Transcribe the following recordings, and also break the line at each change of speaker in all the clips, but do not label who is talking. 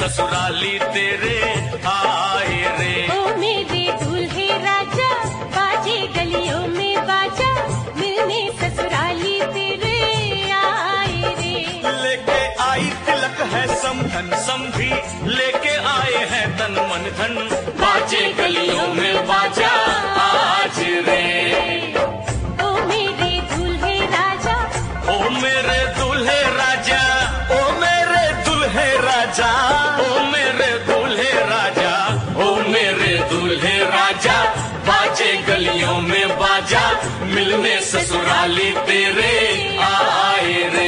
ससुराली तेरे आए रे।
ओ मेरे दूल्हे राजा, बाजे गलियों में बाजा, मिलने ससुराली तेरे आए रे।
लेके आई तिलक है समधन समधी, लेके आए हैं तन मन धन, बाजे गलियों में बाजा आज रे।
ओ मेरे दूल्हे राजा,
ओ मेरे दूल्हे राजा, ओ मेरे दूल्हे राजा, ओ मेरे दूल्हे राजा, ओ मेरे दूल्हे राजा, बाजे गलियों में बाजा, मिलने ससुराली तेरे आए रे।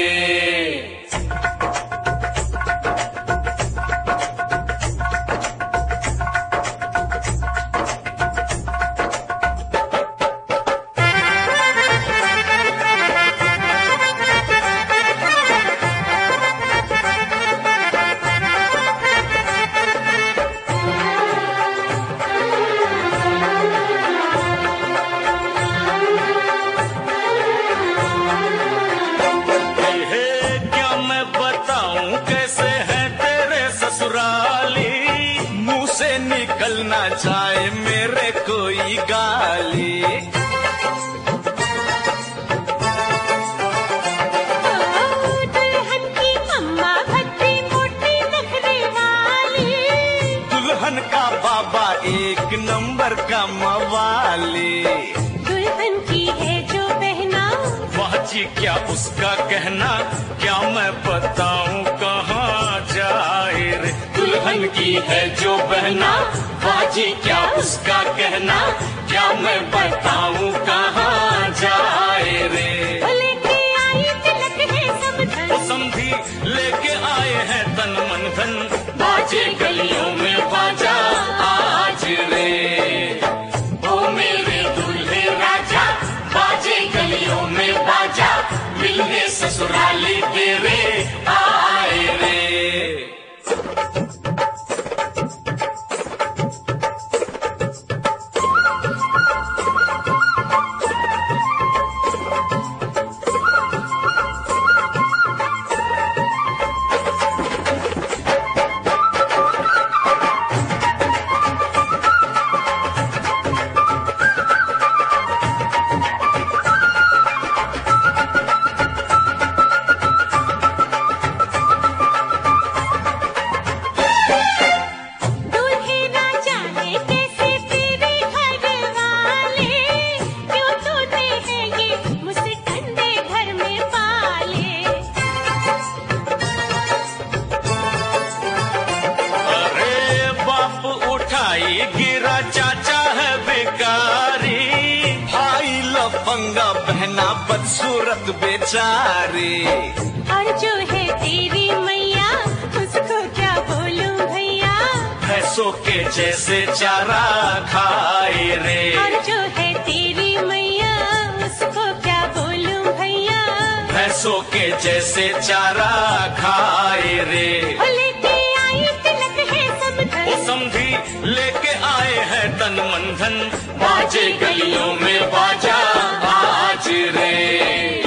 निकलना चाहे मेरे कोई गाली,
दुल्हन की अम्मा भद्दी मोटी नखरे वाली,
दुल्हन का बाबा एक नंबर का मवाली,
दुल्हन की है जो बहना,
वाह जी क्या उसका कहना, क्या मैं बताऊं कहाँ जाए रे। दुल्हन की है जो बहना, बाजी क्या उसका कहना, क्या मैं बताऊं कहाँ जाए रे।
लेके आई तिलक है समधन,
ओ समधी लेके आए हैं तन मन धन, बाजे गलियों में बाजा आज रे। ओ मेरे दूल्हे राजा, बाजे गलियों में बाजा, मिलने ससुराली तेरे आए रे। गिरा चाचा है बेकारी, भाई लफंगा बहना बदसूरत बेचारी,
और जो है तेरी मैया उसको क्या बोलूं भैया,
भैंसों के जैसे चारा खाए रे।
और जो है तेरी मैया उसको क्या बोलूं भैया,
भैंसों के जैसे चारा खाए रे।
लेके आई तिलक है समधन,
ओ समधी लेके आए हैं तन मन धन, बाजे गलियों में बाजा आज रे।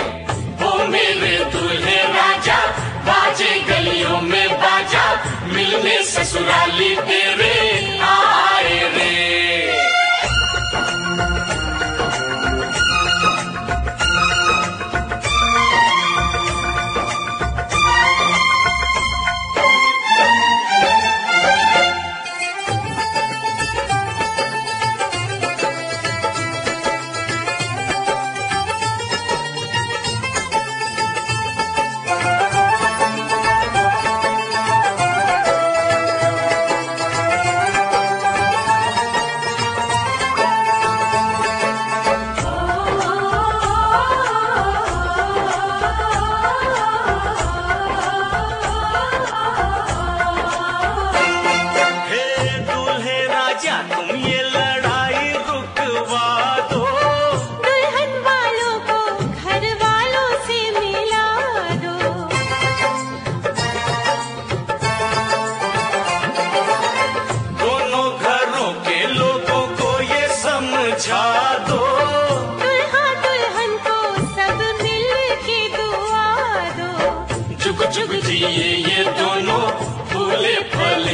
ओ मेरे दूल्हे राजा, बाजे गलियों में बाजा, मिलने ससुराली तेरे आए रे। जिए ये दोनों फूले फल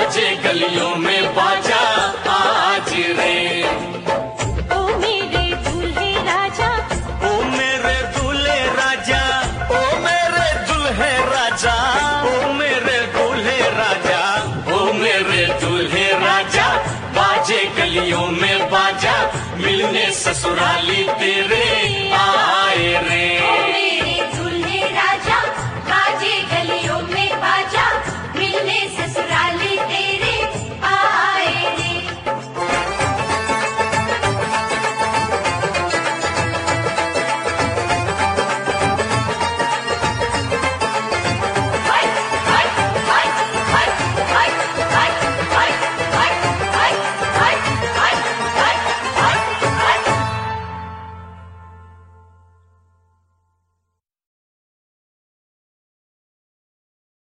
बाजे गलियों में बाजा आज रे।
ओ मेरे दूल्हे राजा,
ओ मेरे दूल्हे राजा, ओ मेरे दूल्हे राजा, ओ मेरे दूल्हे राजा, ओ मेरे दूल्हे राजा, बाजे गलियों में बाजा, मिलने ससुराली तेरे आए रे।